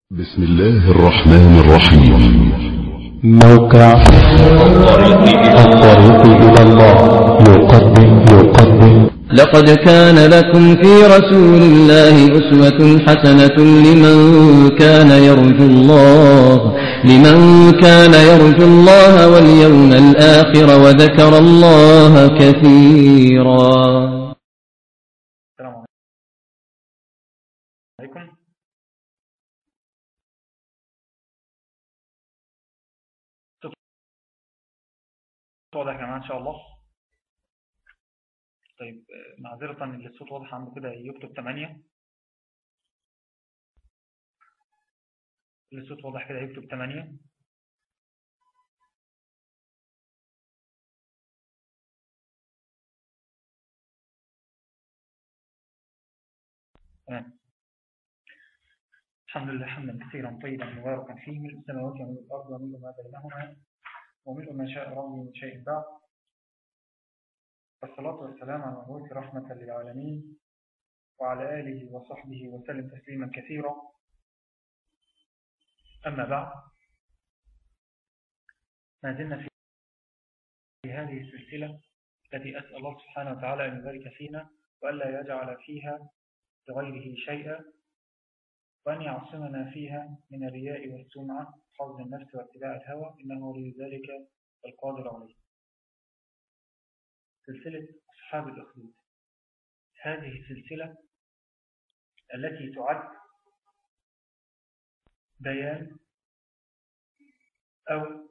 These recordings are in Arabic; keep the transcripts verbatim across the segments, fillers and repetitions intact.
بسم الله الرحمن الرحيم. موقع الطريق إلى الله يقدم يقدم لقد كان لكم في رسول الله أسوة حسنة لمن كان يرجو الله لمن كان يرجو الله واليوم الآخر وذكر الله كثيرا. السلام عليكم. واضح يا جماعة إن شاء الله. طيب معذرة اللي الصوت واضح عنده كده يكتب ثمانية. اللي الصوت واضح كده يكتب ثمانية. تمام. الحمد لله حمدا كثيرا طيبا مباركا فيه من السماوات ومن الأرض ومن ما بينهما ومن ما شاء ربي من شيء بعد. والصلاة والسلام على المبعوث رحمة للعالمين وعلى آله وصحبه وسلم تسليما كثيرا. أما بعد، ما زلنا في هذه السلسلة التي أسأل الله سبحانه وتعالى أن يبارك فينا وألا يجعل فيها لغيره شيئا، وأن يعصمنا فيها من الرياء والسمعة حظ النفس واتباع الهوى، إنه ولي ذلك القادر عليه. سلسلة أصحاب الأخدود، هذه السلسلة التي تعد بيان أو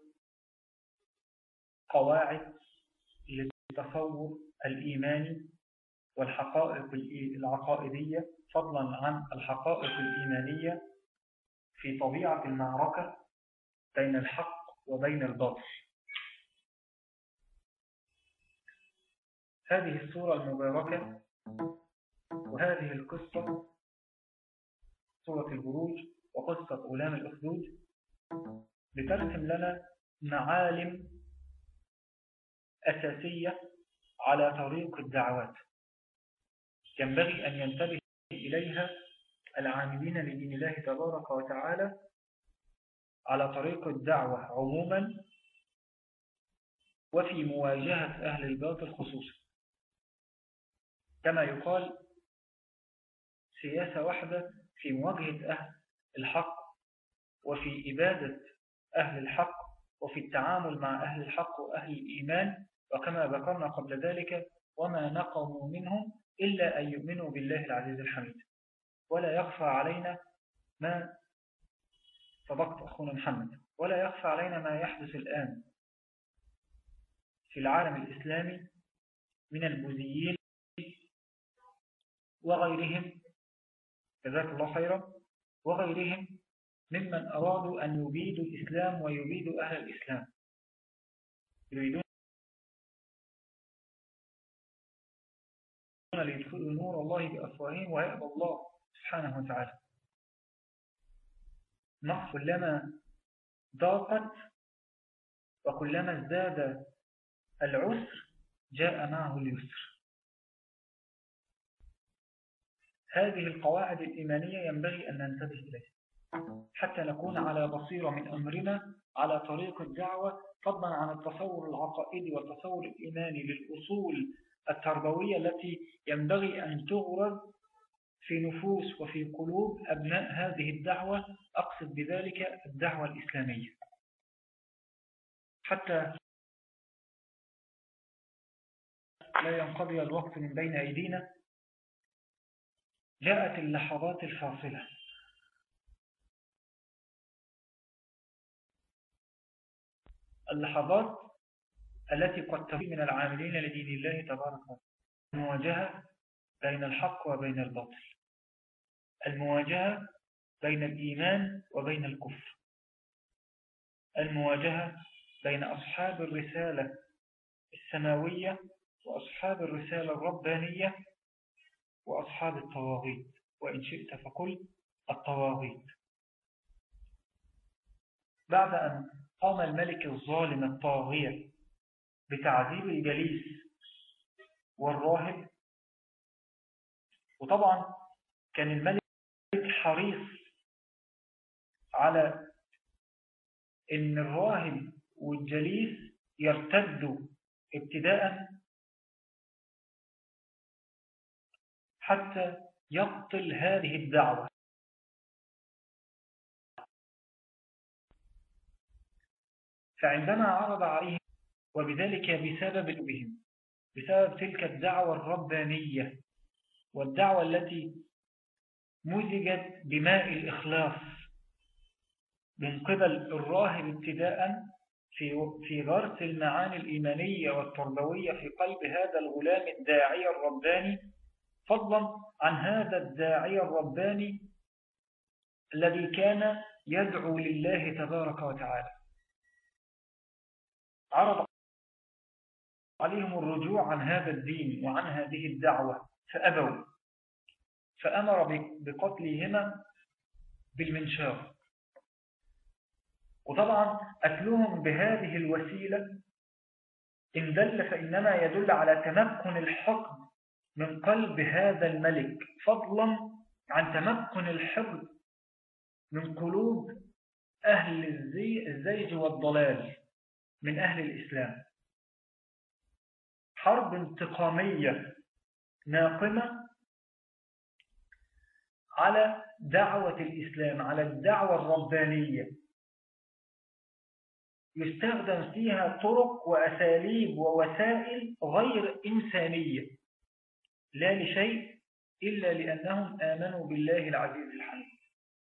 قواعد للتصور الإيماني والحقائق العقائدية، فضلا عن الحقائق الإيمانية في طبيعة المعركة بين الحق وبين الباطل. هذه السورة المباركة وهذه القصة، سورة البروج وقصة غلام الأخدود، بترسم لنا معالم أساسية على طريق الدعوات ينبغي أن ينتبه إليها العاملين لدين الله تبارك وتعالى على طريق الدعوة عموما، وفي مواجهة أهل الباطل خصوصا. كما يقال، سياسة واحدة في مواجهة أهل الحق وفي إبادة أهل الحق وفي التعامل مع أهل الحق وأهل الإيمان. وكما ذكرنا قبل ذلك، وما نقموا منهم إلا أن يؤمنوا بالله العزيز الحميد. ولا يخفى علينا ما صدقت أخونا محمد، ولا يخفى علينا ما يحدث الآن في العالم الإسلامي من البوذيين وغيرهم، جزاك الله خيرا، وغيرهم ممن أرادوا أن يبيدوا الإسلام ويبيدوا أهل الإسلام، يريدون ليدخلوا نور الله بأفواههم ويأبى الله سبحانه وتعالى. نص كلما ضاقت وكلما ازداد العسر جاء معه اليسر. هذه القواعد الإيمانية ينبغي أن ننتبه إليها حتى نكون على بصيرة من أمرنا على طريق الدعوة، فضلا عن التصور العقائدي والتصور الإيماني للأصول التربوية التي ينبغي أن تغرز في نفوس وفي قلوب أبناء هذه الدعوة. أقصد بذلك الدعوة الإسلامية. حتى لا ينقضي الوقت من بين أيدينا، جاءت اللحظات الفاصلة اللحظات التي قد تكون من العاملين لدين الله تبارك وتعالى. المواجهة بين الحق وبين الباطل، المواجهة بين الإيمان وبين الكفر، المواجهة بين أصحاب الرسالة السماوية وأصحاب الرسالة الربانية وأصحاب الطواغيت، وإن شئت فقل الطواغيت. بعد أن قام الملك الظالم الطاغية بتعذيب الجليس والراهب، وطبعا كان الملك حريص على إن الراهب والجليس يرتدوا ابتداء حتى يبطل هذه الدعوة. فعندما عرض عليهم وبذلك بسبب بهم بسبب تلك الدعوة الربانية والدعوة التي مزجت بماء الإخلاص من قبل الراهب ابتداء في في غرس المعاني الإيمانية والتربوية في قلب هذا الغلام الداعية الرباني، فضلا عن هذا الداعية الرباني الذي كان يدعو لله تبارك وتعالى، عرض عليهم الرجوع عن هذا الدين وعن هذه الدعوة فأبوا، فأمر بقتلهما بالمنشار. وطبعا قتلهم بهذه الوسيلة إن دل فإنما يدل على تمكن الحقد من قلب هذا الملك، فضلا عن تمكن الحقد من قلوب أهل الزيج والضلال من أهل الإسلام. حرب انتقامية ناقمة على دعوة الإسلام، على الدعوة الربانية، يستخدم فيها طرق وأساليب ووسائل غير إنسانية، لا لشيء إلا لأنهم آمنوا بالله العزيز الحميد.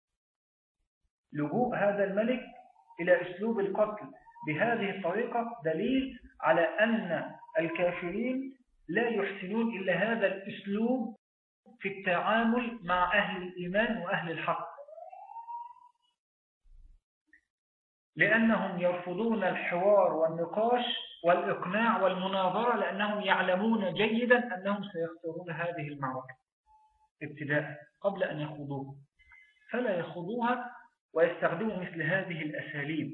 لجوء هذا الملك إلى أسلوب القتل بهذه الطريقة دليل على أن الكافرين لا يحسنون إلا هذا الأسلوب في التعامل مع أهل الإيمان وأهل الحق، لأنهم يرفضون الحوار والنقاش والإقناع والمناظرة، لأنهم يعلمون جيدا أنهم سيخسرون هذه المعركة ابتداء قبل أن يخوضوها، فلا يخوضوها ويستخدموا مثل هذه الأساليب.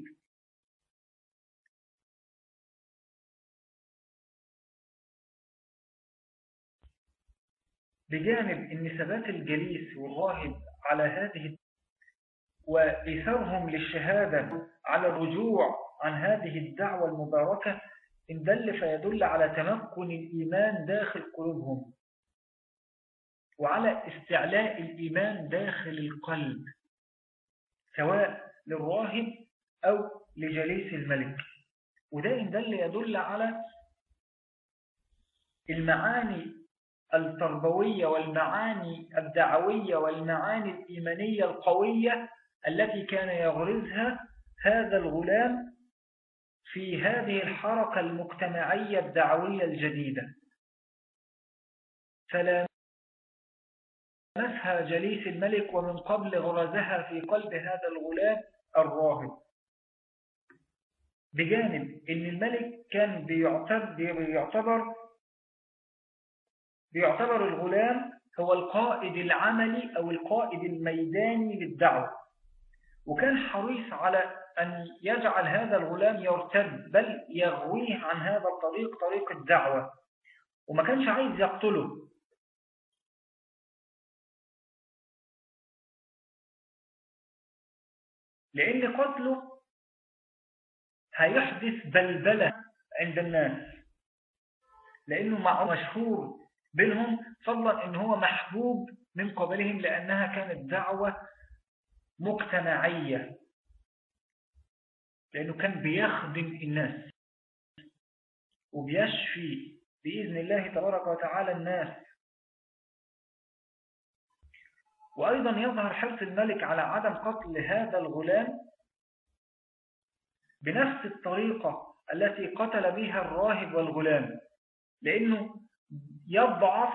بجانب أن ثبات الجليس والراهب على هذه وإثارهم للشهادة على الرجوع عن هذه الدعوة المباركة إن دل فيدل على تمكن الإيمان داخل قلوبهم وعلى استعلاء الإيمان داخل القلب، سواء للراهب أو لجليس الملك. وده إن دل يدل على المعاني التربوية والمعاني الدعوية والمعاني الإيمانية القوية التي كان يغرزها هذا الغلام في هذه الحركة المجتمعية الدعوية الجديدة، فلا مسها جليس الملك ومن قبل غرزها في قلب هذا الغلام الراهب. بجانب أن الملك كان بيعتبر بيعتبر الغلام هو القائد العملي أو القائد الميداني للدعوة، وكان حريص على أن يجعل هذا الغلام يرتد بل يغويه عن هذا الطريق، طريق الدعوة، وما كانش عايز يقتله، لأن قتله هيحدث بلبلة عند الناس، لأنه معه مشهور بينهم، فضلا أنه هو محبوب من قبلهم لأنها كانت دعوة مجتمعية، لأنه كان بيخدم الناس وبيشفي بإذن الله تبارك وتعالى الناس. وأيضا يظهر حرص الملك على عدم قتل هذا الغلام بنفس الطريقة التي قتل بها الراهب والغلام، لأنه يضعف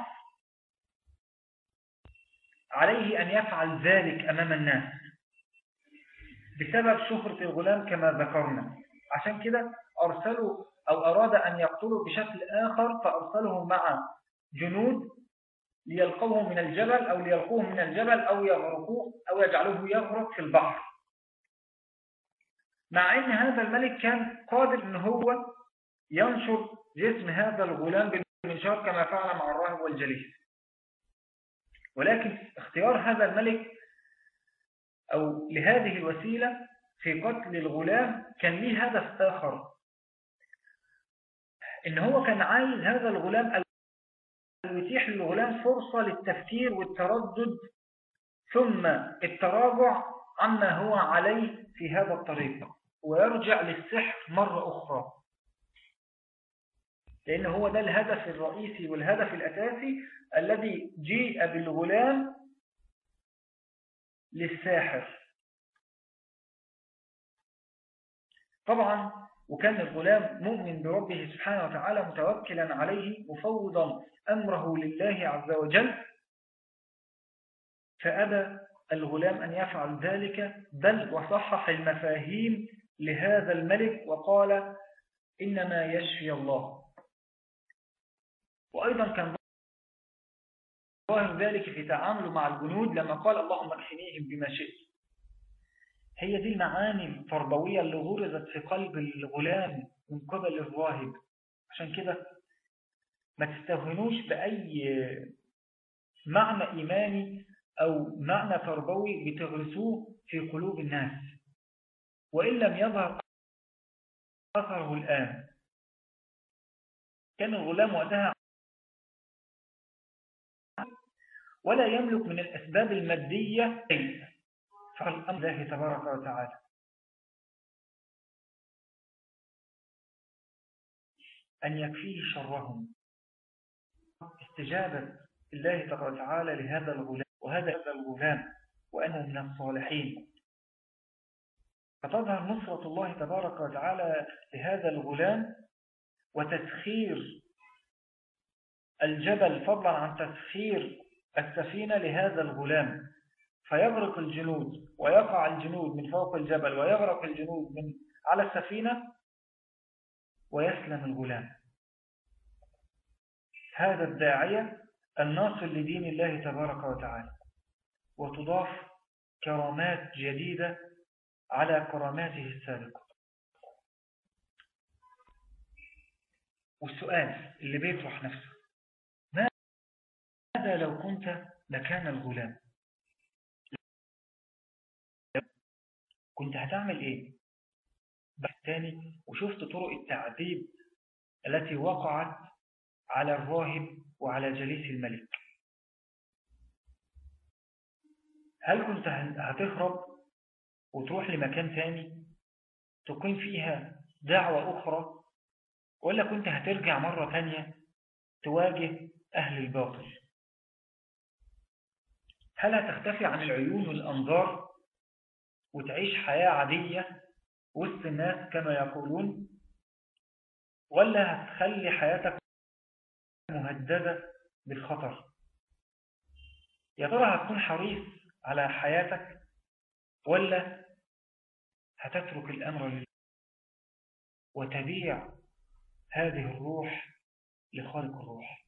عليه أن يفعل ذلك أمام الناس بسبب شهرة الغلام كما ذكرنا. عشان كده أرسلوا أو أراد أن يقتلوا بشكل آخر، فأرسلهم مع جنود ليلقوه من الجبل أو ليلقوه من الجبل أو يغرقوه أو يجعلوه يغرق في البحر، مع أن هذا الملك كان قادر أن هو ينشر جسم هذا الغلام بالمنشار كما فعل مع الراهب والجليس. ولكن اختيار هذا الملك أو لهذه الوسيلة في قتل الغلام كان ليه هدف آخر، إن هو كان عايز هذا الغلام يتيح للغلام فرصة للتفكير والتردد ثم التراجع عما هو عليه في هذا الطريق ويرجع للسحر مرة أخرى، لأن هو ده الهدف الرئيسي والهدف الأساسي الذي جيء بالغلام للساحر. طبعا وكان الغلام مؤمن بربه سبحانه وتعالى متوكلا عليه مفوضا أمره لله عز وجل، فأبى الغلام أن يفعل ذلك، بل وصحح المفاهيم لهذا الملك وقال إنما يشفي الله. وأيضا كان ظاهر ذلك في تعامله مع الجنود لما قال اللهم اكفنيهم بما شئت. هي دي المعاني التربوية اللي غرزت في قلب الغلام من قبل الراهب. عشان كده ما تستهونوش بأي معنى إيماني أو معنى تربوي بتغرسوه في قلوب الناس وإن لم يظهر أثره الآن. كان الغلام وقتها ولا يملك من الأسباب المادية شيء، فالأمر الله تبارك وتعالى. أن يكفيه شرهم. استجابة الله تبارك وتعالى لهذا الغلام وهذا الغلام وأنه من الصالحين، فتظهر نصرة الله تبارك وتعالى لهذا الغلام وتسخير الجبل فضلا عن تسخير السفينة لهذا الغلام، فيغرق الجنود ويقع الجنود من فوق الجبل ويغرق الجنود من على السفينة ويسلم الغلام. هذا الداعية الناصر لدين الله تبارك وتعالى، وتضاف كرامات جديدة على كراماته السابقة. والسؤال اللي بيطرح نفسه، ماذا لو كنت مكان الغلام؟ كنت هتعمل ايه؟ بس تاني وشفت طرق التعذيب التي وقعت على الراهب وعلى جليس الملك، هل كنت هتهرب وتروح لمكان ثاني تقيم فيها دعوة أخرى، ولا كنت هترجع مرة ثانية تواجه أهل الباطل؟ هل هتختفي عن العيون والأنظار وتعيش حياة عادية وسط الناس كما يقولون، ولا هتخلي حياتك مهددة بالخطر؟ يا ترى هتكون حريص على حياتك ولا هتترك الأمر لله وتبيع هذه الروح لخالق الروح؟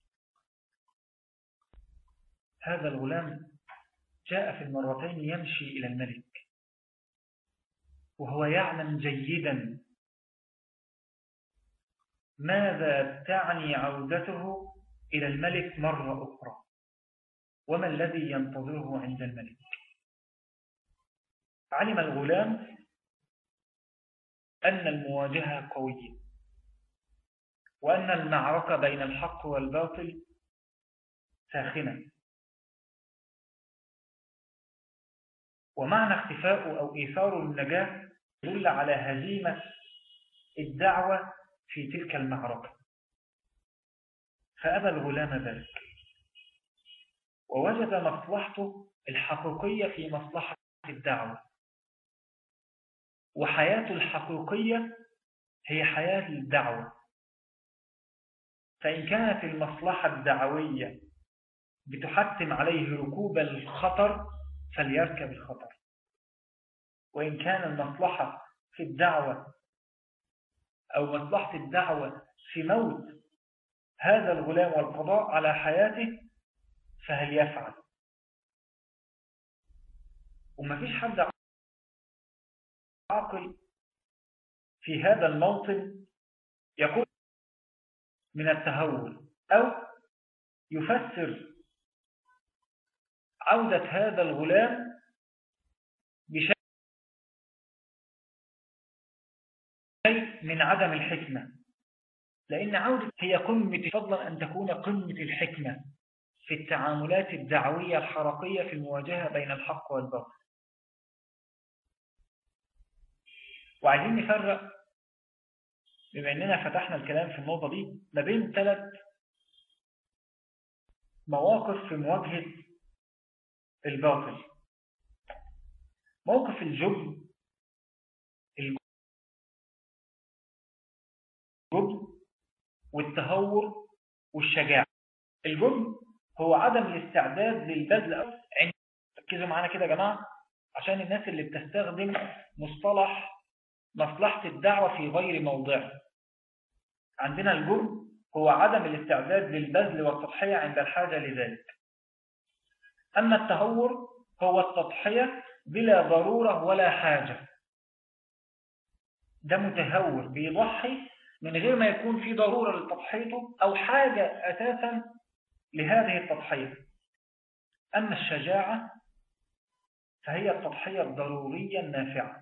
هذا الغلام جاء في المرتين يمشي إلى الملك وهو يعلم جيدا ماذا تعني عودته إلى الملك مرة أخرى وما الذي ينتظره عند الملك. علم الغلام أن المواجهة قوية وأن المعركة بين الحق والباطل ساخنة، ومعنى اختفاء أو إيثار النجاة يدل على هزيمة الدعوة في تلك المعركة، فأبى الغلام ذلك ووجد مصلحته الحقيقية في مصلحة الدعوة، وحياته الحقيقية هي حياة الدعوة. فإن كانت المصلحة الدعوية بتحتم عليه ركوب الخطر فليركب الخطر، وإن كان المصلحة في الدعوة أو مصلحة الدعوة في موت هذا الغلام والقضاء على حياته فهل يفعل؟ وما فيش حد عاقل في هذا الموطن يقول من التهور أو يفسر عودة هذا الغلام من عدم الحكمة، لأن عودة هي قمة، فضلا أن تكون قمة الحكمة في التعاملات الدعوية الحركية في المواجهة بين الحق والباطل. وعايزين نفرق، بما أننا فتحنا الكلام في النقطة دي، ما بين ثلاث مواقف في مواجهة الباطل: موقف الجبن الجبن والتهور والشجاعة. الجبن هو عدم الاستعداد للبذل. عند ركزوا معانا كده يا جماعة، عشان الناس اللي بتستخدم مصطلح مصلحة الدعوة في غير موضعه. عندنا الجبن هو عدم الاستعداد للبذل والتضحية عند الحاجة لذلك. أما التهور هو التضحية بلا ضرورة ولا حاجة. ده متهور بيضحي من غير ما يكون في ضرورة لتضحيته أو حاجة أساسا لهذه التضحية. أما الشجاعة فهي التضحية الضرورية النافعة.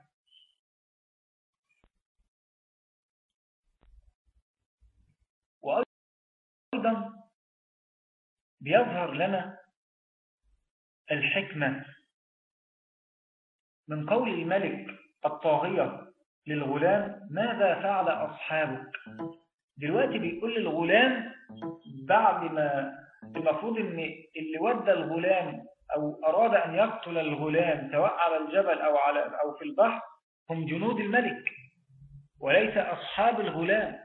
وأيضا بيظهر لنا الحكمة من قول الملك الطاغية للغلام: ماذا فعل أصحابك؟ دلوقتي بيقول للغلام بعد ما المفروض ان اللي ودى الغلام او اراد ان يقتل الغلام سواء على الجبل او على او في البحر هم جنود الملك وليس اصحاب الغلام.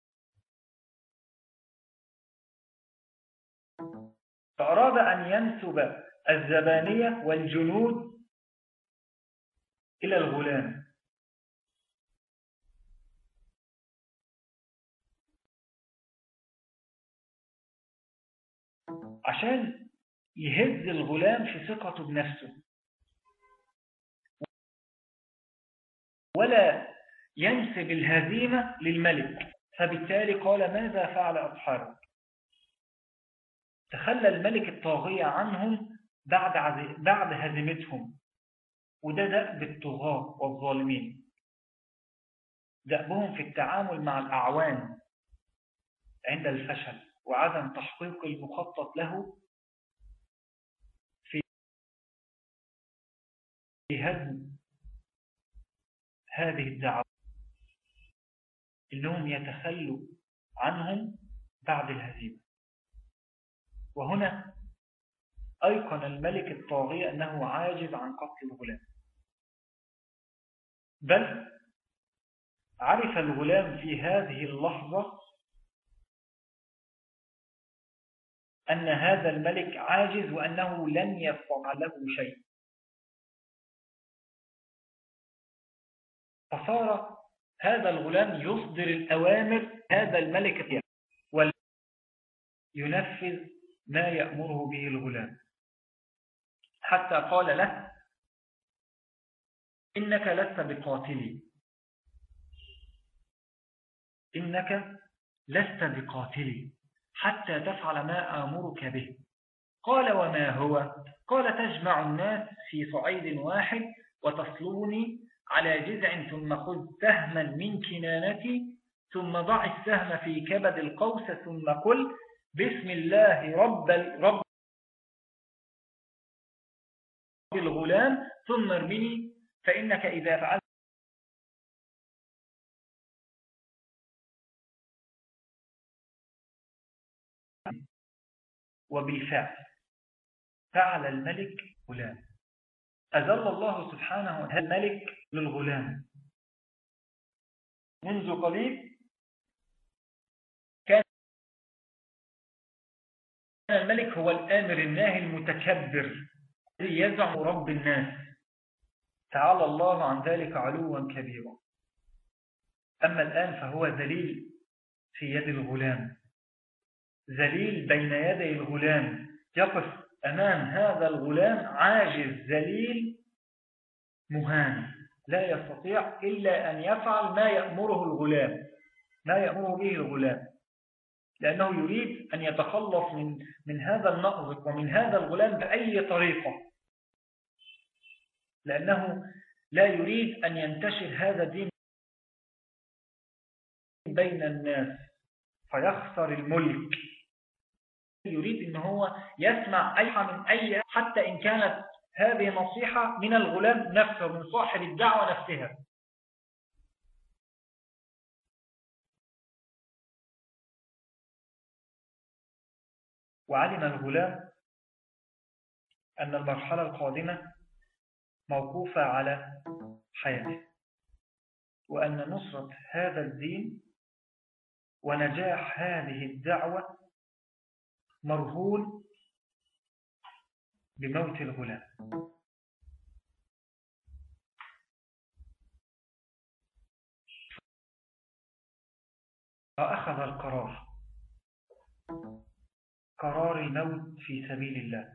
فاراد ان ينسب الزبانية والجنود الى الغلام، عشان يهز الغلام في ثقته بنفسه ولا ينسب الهزيمة للملك. فبالتالي قال: ماذا فعل أصحابك؟ تخلى الملك الطاغية عنهم بعد بعد هزيمتهم. وده دأب الطغاة والظالمين، دأبهم في التعامل مع الأعوان عند الفشل وعدم تحقيق المخطط له في هدم هذه الدعوة، إنهم يتخلوا عنهم بعد الهزيمة. وهنا أيقن الملك الطاغية أنه عاجز عن قتل الغلام، بل عرف الغلام في هذه اللحظة أن هذا الملك عاجز وأنه لن يستطيع له شيء. فصار هذا الغلام يصدر الأوامر هذا الملك وينفذ ما يأمره به الغلام، حتى قال له: إنك لست بقاتلي إنك لست بقاتلي حتى تفعل ما آمرك به. قال: وما هو؟ قال: تجمع الناس في صعيد واحد وتصلبني على جذع، ثم خذ سهما من كنانتي، ثم ضع السهم في كبد القوس، ثم قل: بسم الله رب رب الغلام، ثم ارمني، فإنك إذا فعلت وبالفعل فعل الملك غلام. أذل الله سبحانه وتعالى الملك للغلام. منذ قليل كان الملك هو الآمر الناهي المتكبر الذي يزعم رب الناس، تعالى الله عن ذلك علوا كبيرا. أما الآن فهو ذليل في يد الغلام، ذليل بين يدي الغلام، يقف أمام هذا الغلام عاجز ذليل مهان، لا يستطيع إلا أن يفعل ما يأمره الغلام ما يأمره به الغلام، لأنه يريد أن يتخلص من من هذا النقض ومن هذا الغلام بأي طريقة، لأنه لا يريد أن ينتشر هذا الدين بين الناس فيخسر الملك، يريد ان هو يسمع أي من أي، حتى إن كانت هذه نصيحة من الغلام نفسه، من صاحب الدعوة نفسها. وعلم الغلام أن المرحلة القادمة موقوفة على حياته، وأن نصرة هذا الدين ونجاح هذه الدعوة مرهون بموت الغلام. فأخذ القرار، قرار الموت في سبيل الله،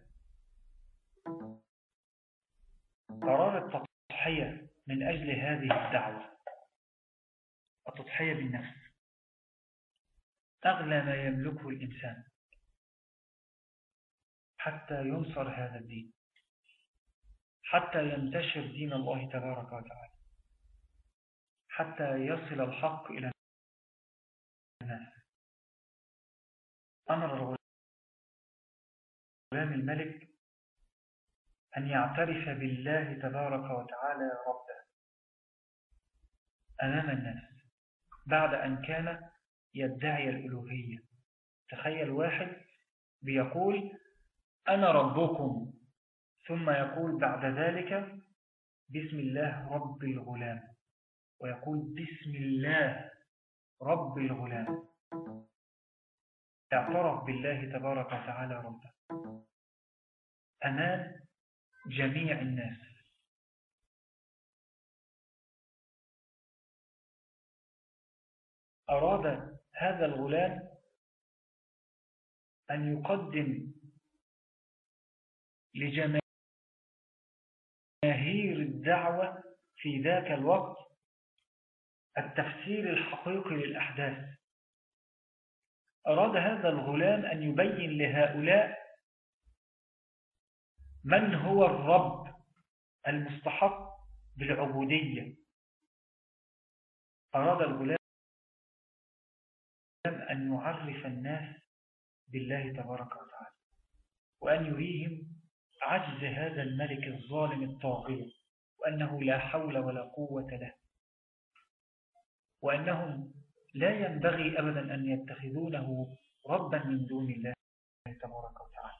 قرار التضحية من أجل هذه الدعوة، التضحية بالنفس، أغلى ما يملكه الإنسان حتى ينصر هذا الدين، حتى ينتشر دين الله تبارك وتعالى، حتى يصل الحق إلى الناس. أمر الغلام الملك أن يعترف بالله تبارك وتعالى ربه أمام الناس بعد أن كان يدعي الألوهية. تخيل واحد بيقول أنا ربكم، ثم يقول بعد ذلك بسم الله رب الغلام، ويقول بسم الله رب الغلام. اعترف بالله تبارك وتعالى ربه أمام جميع الناس. أراد هذا الغلام أن يقدم لجماهير الدعوة في ذاك الوقت التفسير الحقيقي للأحداث. أراد هذا الغلام أن يبين لهؤلاء من هو الرب المستحق بالعبودية. أراد الغلام أن يعرف الناس بالله تبارك وتعالى، وأن يريهم عجز هذا الملك الظالم الطاغية، وأنه لا حول ولا قوة له، وأنهم لا ينبغي أبدا أن يتخذونه ربا من دون الله تبارك وتعالى.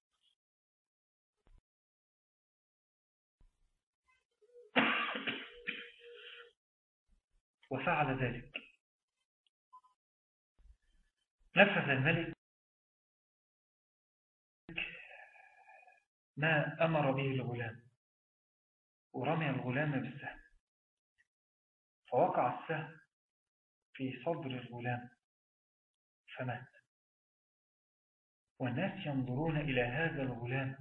وفعل ذلك. نفذ الملك ما أمر به الغلام، ورمي الغلام بالسهم، فوقع السهم في صدر الغلام فمات. والناس ينظرون إلى هذا الغلام،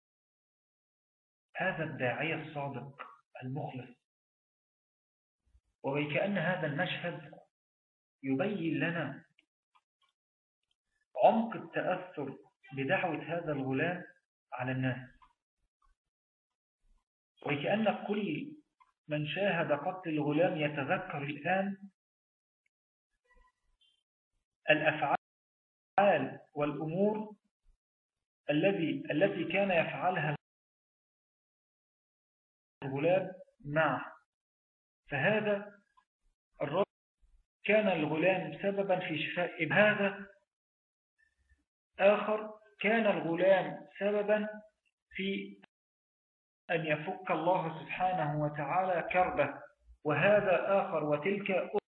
هذا الداعية الصادق المخلص، وكأن هذا المشهد يبين لنا عمق التأثر بدعوة هذا الغلام على الناس، وكأن كل من شاهد قتل الغلام يتذكر الآن الأفعال والأمور الذي التي كان يفعلها الغلام معه. فهذا الرجل كان الغلام سببا في شفاء، هذا آخر كان الغلام سببا في أن يفك الله سبحانه وتعالى كربه، وهذا آخر وتلك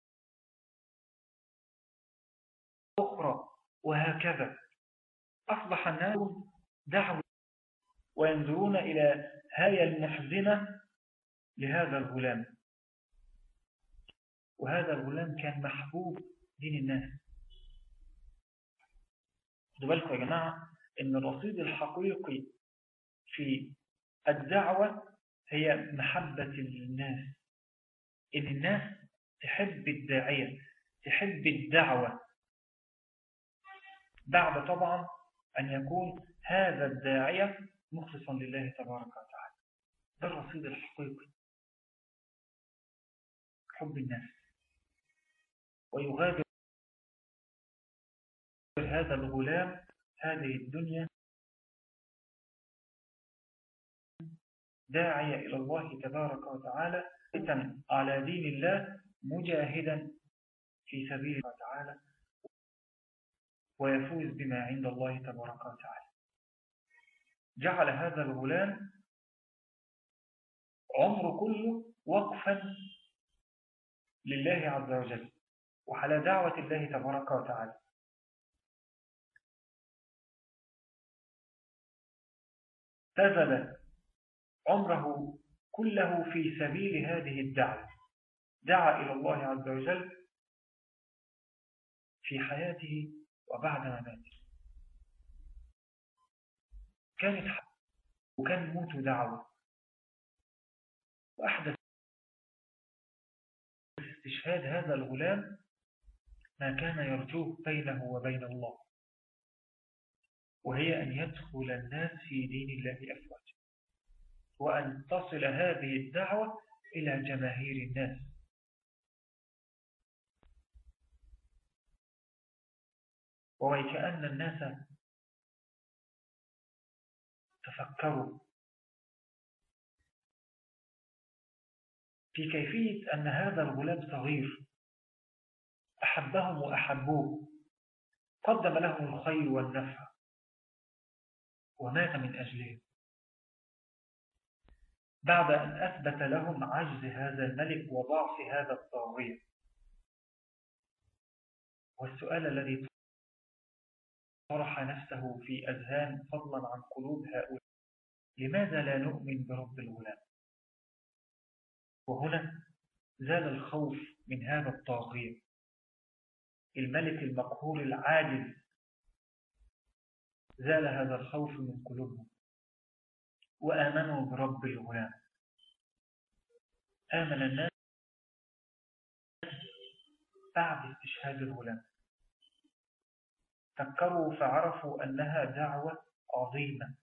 أخرى، وهكذا أصبح الناس دعوة وينظرون إلى هاي المحزنة لهذا الغلام. وهذا الغلام كان محبوب بين الناس. خدوا بالكم يا جماعة إن الرصيد الحقيقي في الدعوة هي محبة الناس، إن الناس تحب الداعية، تحب الدعوة، بعد طبعا أن يكون هذا الداعية مخلصا لله تبارك وتعالى. ده الرصيد الحقيقي، حب الناس. ويغادر هذا الغلام هذه الدنيا داعيا إلى الله تبارك وتعالى على دين الله مجاهدا في سبيل الله تعالى ويفوز بما عند الله تبارك وتعالى. جعل هذا الغلام عمره كله وقفا لله عز وجل وعلى دعوة الله تبارك وتعالى. بذل عمره كله في سبيل هذه الدعوة، دعا إلى الله عز وجل في حياته وبعد مماته. كانت حياته وكان موته دعوة، وأحدث استشهاد هذا الغلام ما كان يرجوه بينه وبين الله، وهي أن يدخل الناس في دين الله أفواجا، وأن تصل هذه الدعوة إلى جماهير الناس. وكأن الناس تفكروا في كيفية أن هذا الغلام صغير أحبهم وأحبوه، قدم لهم الخير والنفع ومات من أجلهم، بعد أن أثبت لهم عجز هذا الملك وضعف هذا الطاغية. والسؤال الذي طرح نفسه في أذهان فضلا عن قلوب هؤلاء: لماذا لا نؤمن برب الغلام؟ وهنا زال الخوف من هذا الطاغية الملك المقهور العاجز، زال هذا الخوف من قلوبهم وآمنوا برب الغلام. آمن الناس بعد استشهاد الغلام، فكروا فعرفوا أنها دعوة عظيمة.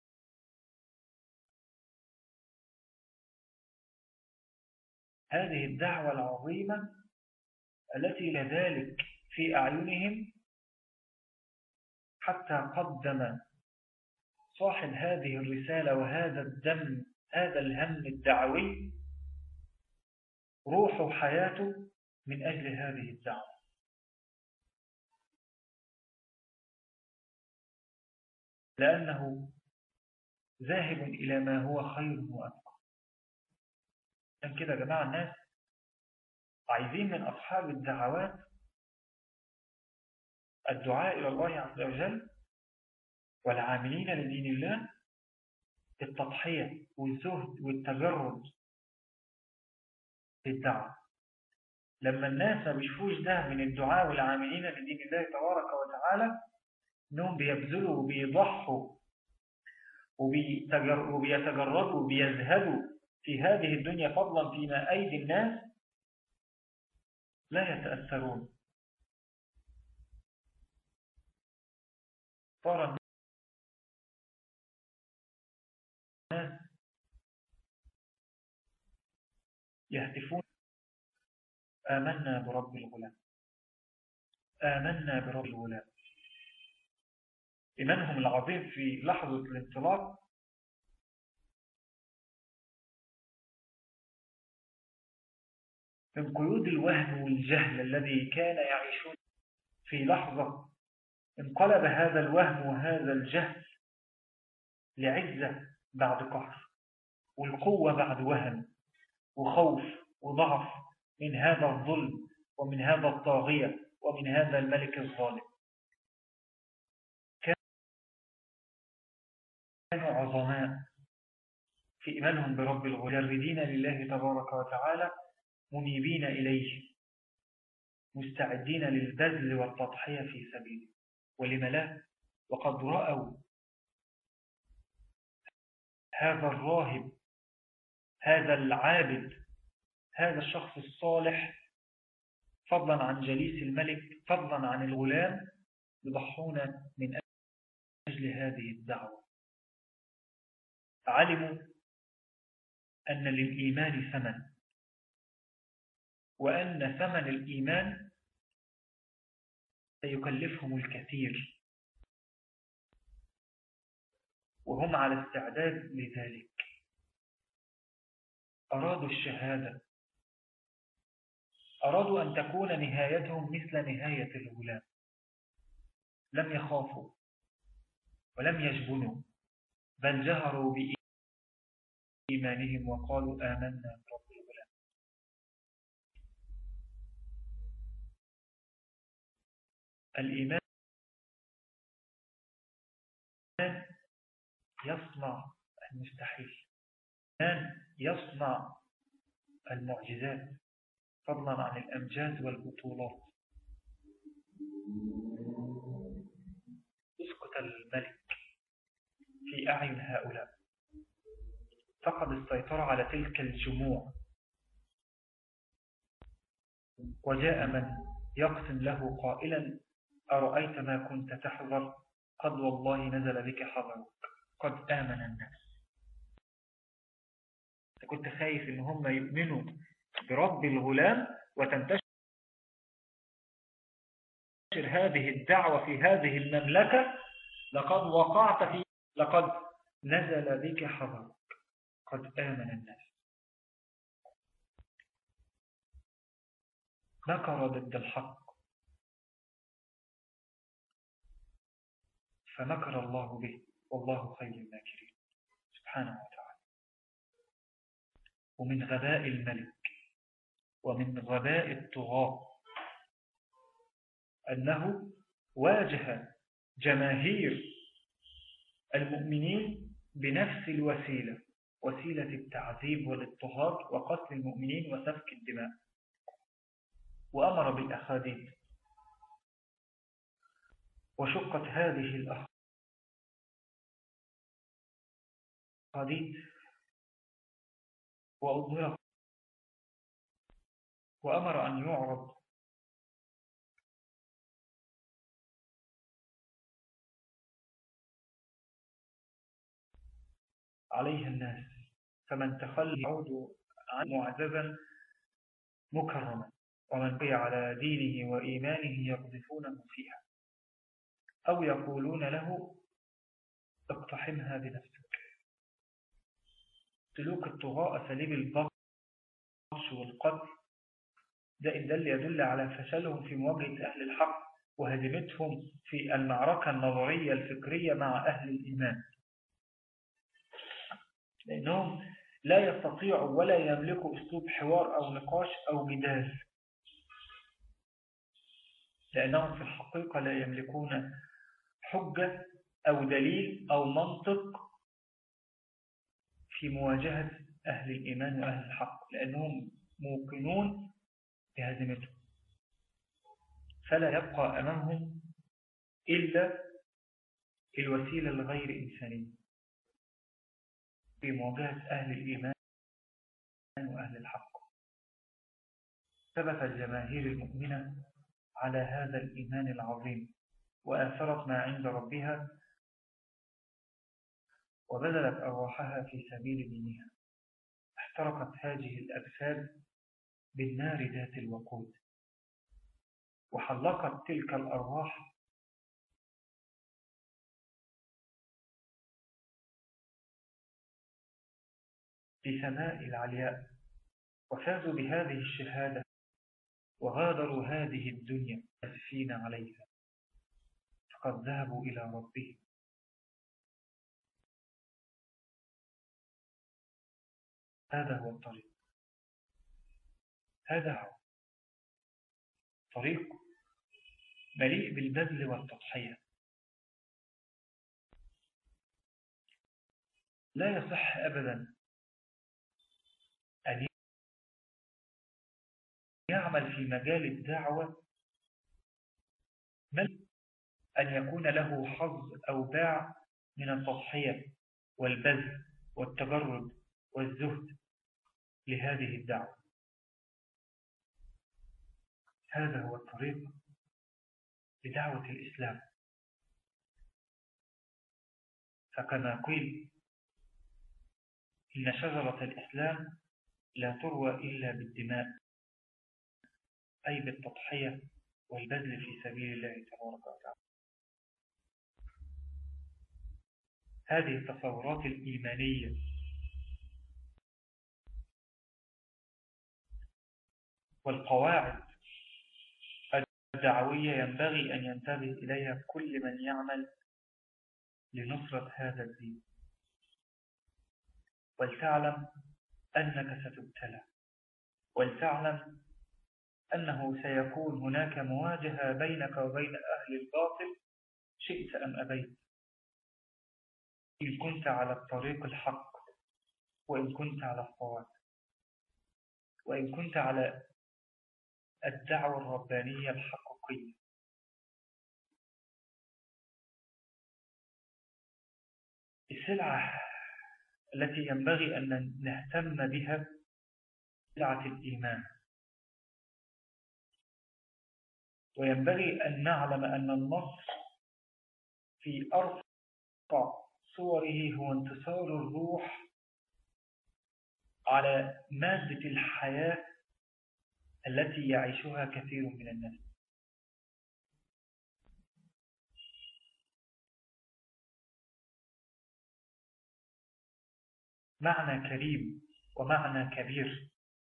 هذه الدعوة العظيمة التي لذلك في أعينهم حتى قدم صاحب هذه الرسالة وهذا الدم هذا الهم الدعوي روح حياته من أجل هذه الدعوة. لأنه ذاهب إلى ما هو خير وأبقى. عشان كده يا جماعة الناس عايزين من أصحاب الدعوات الدعاء إلى الله عز وجل والعاملين لدين الله التضحية والزهد والتجرد في الدعوة. لما الناس ما بيشوفوش ده من الدعاء والعاملين لدين الله تبارك وتعالى، انهم بيبذلوا وبيضحوا وبيتجردوا وبيزهدوا في هذه الدنيا فضلا فيما أيدي الناس، لا يتأثرون. صار الناس يهتفون: آمنا برب الغلام، آمنا برب الغلام. إيمانهم العظيم في لحظة الانطلاق من قيود الوهم والجهل الذي كان يعيشون في لحظة، انقلب هذا الوهم وهذا الجهل لعزة بعد قهر، والقوة بعد وهن وخوف وضعف من هذا الظلم ومن هذا الطاغية ومن هذا الملك الظالم. كانوا عظماء في إيمانهم برب الغلاردين لله تبارك وتعالى، منيبين إليه، مستعدين للبذل والتضحية في سبيله. ولم لا؟ وقد رأوا هذا الراهب، هذا العابد، هذا الشخص الصالح، فضلا عن جليس الملك، فضلا عن الغلام، يضحون من أجل هذه الدعوة. علموا أن للإيمان ثمن، وأن ثمن الإيمان سيكلفهم الكثير، وهم على استعداد لذلك. أرادوا الشهادة، أرادوا أن تكون نهايتهم مثل نهاية الغلام، لم يخافوا ولم يجبنوا، بل جهروا بإيمانهم وقالوا آمنا برب الغلام. الإيمان يصنع المستحيل، الإيمان يصنع المعجزات فضلا عن الأمجاد والبطولات. اسقط الملك في أعين هؤلاء، فقد السيطرة على تلك الجموع، وجاء من يقسم له قائلا أرأيت ما كنت تحذر قد والله نزل بك حذرك قد آمن الناس. كنت خايف إن هم يؤمنوا برب الغلام وتنتشر هذه الدعوة في هذه المملكة، لقد وقعت في لقد نزل بك حذرك قد آمن الناس. مكر ضد الحق فمكر الله به والله خير الماكرين سبحانه وتعالى. ومن غباء الملك ومن غباء الطغاة أنه واجه جماهير المؤمنين بنفس الوسيلة، وسيلة التعذيب والاضطهاد وقتل المؤمنين وسفك الدماء، وأمر بالأخاديد، وشقت هذه الأخاديد وأظهرت، وأمر أن يعرض عليها الناس، فمن تخلى يعود عنه معززا مكرما، ومن بقي على دينه وإيمانه يقذفونه فيها أو يقولون له اقتحمها بنفسك. سلوك الطغاة أساليب البطش والقتل ده إن دل يدل على فشلهم في مواجهة أهل الحق وهزيمتهم في المعركة النظرية الفكرية مع أهل الإيمان، لأنهم لا يستطيعوا ولا يملكوا أسلوب حوار أو نقاش أو جدال، لأنهم في الحقيقة لا يملكون حجة أو دليل أو منطق في مواجهة أهل الإيمان وأهل الحق، لأنهم موقنون بهزيمتهم، فلا يبقى أمامهم إلا الوسيلة الغير إنسانية في مواجهة أهل الإيمان وأهل الحق. ثبت الجماهير المؤمنة على هذا الإيمان العظيم، وآثرت ما عند ربها وبذلت أرواحها في سبيل دينها. احترقت هذه الأجساد بالنار ذات الوقود، وحلقت تلك الأرواح في سماء العلياء، وفازوا بهذه الشهادة وغادروا هذه الدنيا أسفين عليها، فقد ذهبوا إلى ربهم. هذا هو الطريق، هذا هو طريق مليء بالبذل والتضحية. لا يصح أبدا أن يعمل في مجال الدعوة من أن يكون له حظ أو باع من التضحية والبذل والتجرد والزهد لهذه الدعوة. هذا هو الطريق لدعوة الإسلام. فكما قيل إن شجرة الإسلام لا تروى إلا بالدماء، أي بالتضحية والبذل في سبيل الله تبارك وتعالى. هذه التصورات الإيمانية والقواعد الدعوية ينبغي أن ينتبه إليها كل من يعمل لنصرة هذا الدين، ولتعلم أنك ستبتلى، ولتعلم أنه سيكون هناك مواجهة بينك وبين أهل الباطل شئت أم أبيت، إن كنت على الطريق الحق، وإن كنت على الصواب، وإن كنت على الدعوة الربانية الحقيقية. السلعة التي ينبغي أن نهتم بها سلعة الإيمان، وينبغي أن نعلم أن النصر في أرفع صوره هو انتصار الروح على مادة الحياة التي يعيشها كثير من الناس. معنى كريم ومعنى كبير،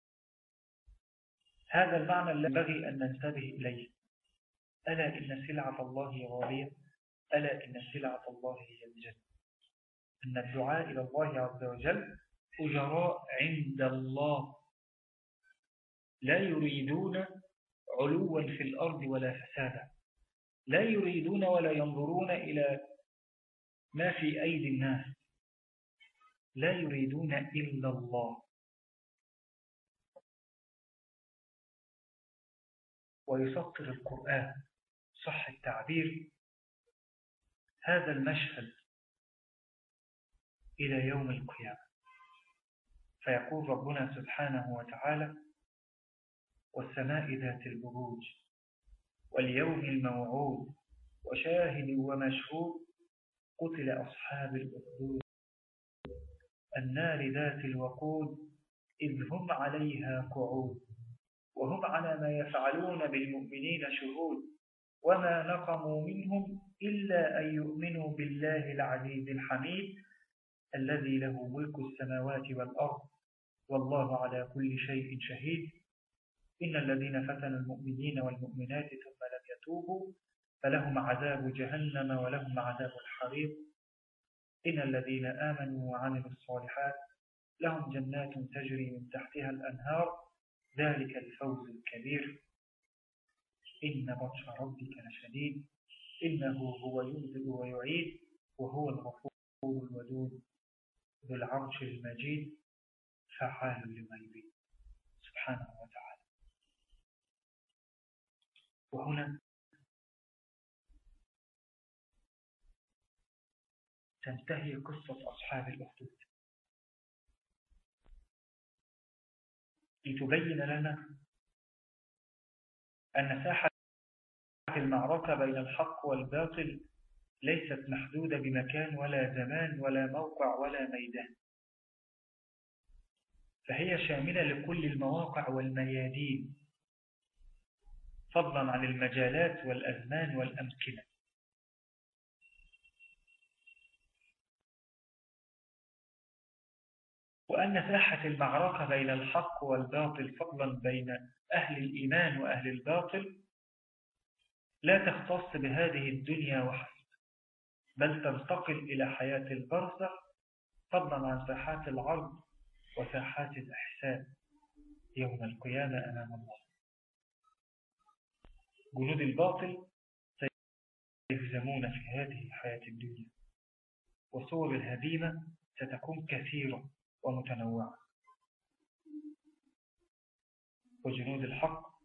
هذا المعنى الذي ينبغي أن ننتبه إليه. ألا إن سلعة الله غالية، ألا إن سلعة الله هي الجنة. أن الدعاء إلى الله عز وجل أجراء عند الله، لا يريدون علوا في الأرض ولا فسادا، لا يريدون ولا ينظرون إلى ما في أيدي الناس، لا يريدون إلا الله. ويسطر القرآن صح التعبير هذا المشهد إلى يوم القيامة، فيقول ربنا سبحانه وتعالى: والسماء ذات البروج واليوم الموعود وشاهد ومشهود قتل أصحاب الأخدود النار ذات الوقود إذ هم عليها قعود وهم على ما يفعلون بالمؤمنين شهود وما نقموا منهم إلا أن يؤمنوا بالله العزيز الحميد الذي له ملك السماوات والأرض والله على كل شيء شهيد. إن الذين فتنوا المؤمنين والمؤمنات ثم لم يتوبوا فلهم عذاب جهنم ولهم عذاب الحريق. إن الذين آمنوا وعملوا الصالحات لهم جنات تجري من تحتها الأنهار ذلك الفوز الكبير. إن بطش ربك لشديد إنه هو يبدئ ويعيد وهو الغفور الودود ذو العرش المجيد فعال لما يريد سبحانه وتعالى. وهنا تنتهي قصة أصحاب الأخدود لتبين لنا أن ساحة المعركة بين الحق والباطل ليست محدودة بمكان ولا زمان ولا موقع ولا ميدان، فهي شاملة لكل المواقع والميادين فضلا عن المجالات والأزمان والأمكنة. وأن ساحة المعركة بين الحق والباطل فضلا بين أهل الإيمان وأهل الباطل لا تختص بهذه الدنيا وحسب، بل تنتقل إلى حياة البرزخ فضلا عن ساحات العرض وساحات الإحسان يوم القيامة أمام الله. جنود الباطل سيهزمون في هذه الحياة الدنيا، وصور الهزيمة ستكون كثيرة ومتنوعة، وجنود الحق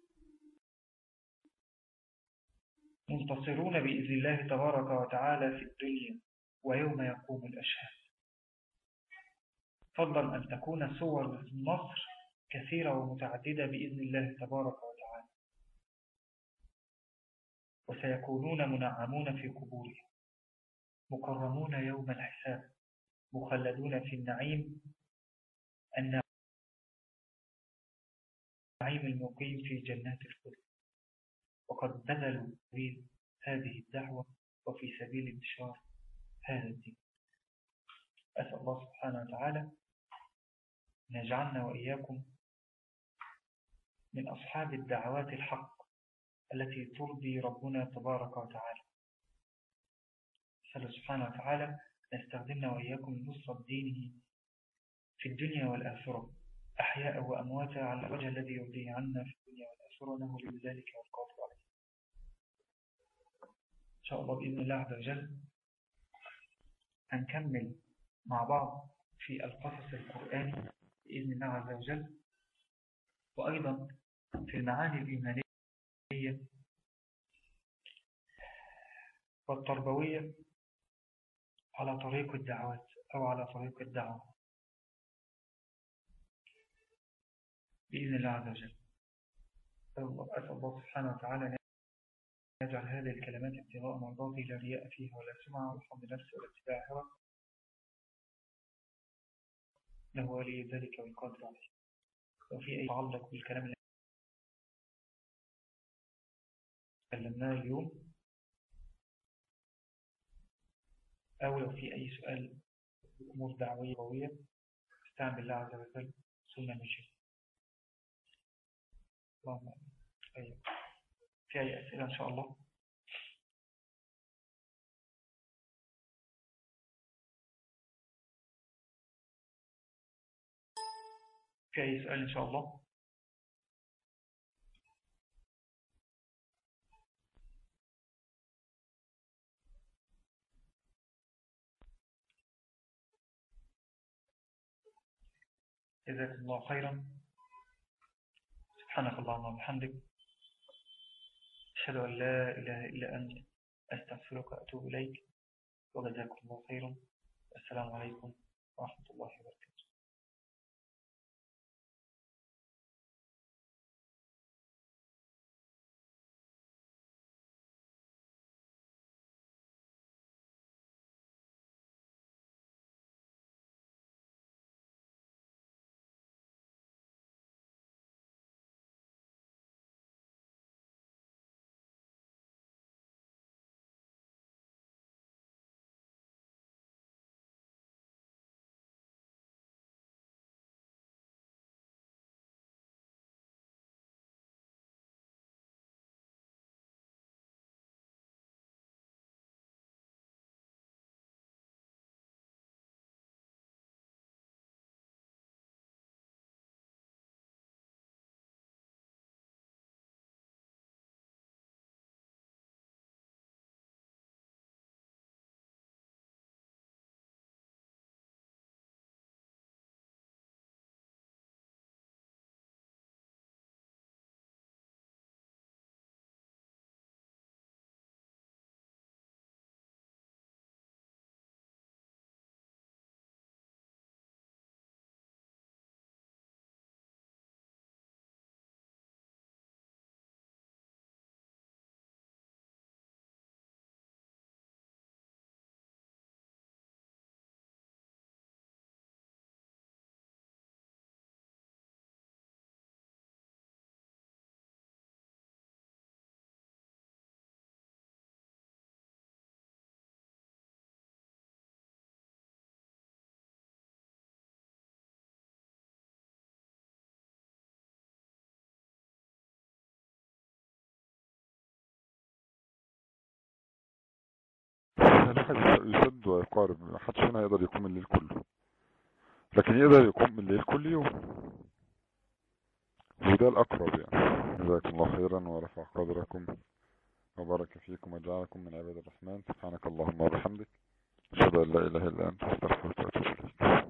منتصرون بإذن الله تبارك وتعالى في الدنيا ويوم يقوم الأشهاد، فضلا أن تكون صور النصر كثيرة ومتعددة بإذن الله تبارك وتعالى، وسيكونون منعمون في قبورهم مكرمون يوم الحساب مخلدون في النعيم النعيم المقيم في جنات الخلد، وقد بذلوا في هذه الدعوة وفي سبيل انتشار هذا الدين. أسأل الله سبحانه وتعالى أن يجعلنا وإياكم من أصحاب الدعوات الحق التي ترضي ربنا تبارك وتعالى. أسأل سبحانه وتعالى أن يستخدمنا وإياكم لنصرة دينه في الدنيا والآخرة أحياء وأمواتا على الوجه الذي يرضيه عنا في الدنيا والآخرة، إنه بذلك والقادر عليه. إن شاء الله بإذن الله عز وجل هنكمل مع بعض في القصص القرآني بإذن الله عز وجل، وأيضا في المعاني الإيمانية والتربوية على طريق الدعوات أو على طريق الدعوة بإذن الله عز وجل. أسأل الله سبحانه وتعالى أن يجعل هذه الكلمات ابتغاء مرضاته لا رياء فيها ولا سمعة ولا حب نفس ولا اتباع هوى، له ولي ذلك والقادر عليه. وفي أي يتعلق بالكلام اللي تكلمناه اليوم، أو لو في أي سؤال أمور دعوية قوية استعن بالله عز وجل سنة نجيب. اللهم أيوة. في أي أسئلة إن شاء الله؟ في أي سؤال إن شاء الله؟ جزاكم الله خيرا. سبحانك اللهم وبحمدك، أشهد أن لا إله إلا أنت، أستغفرك وأتوب إليك، وجزاكم الله خيرا. السلام عليكم ورحمة الله وبركاته. الواحد يسد ويقارب، محدش هنا يقدر يقوم الليل كله، لكن يقدر يقوم الليل كل يوم، وده الأقرب يعني. جزاكم الله خيرا ورفع قدركم وبارك فيكم وجعلكم من عباد الرحمن. سبحانك اللهم وبحمدك، أشهد أن لا إله إلا أنت، أستغفرك وأتوب إليك.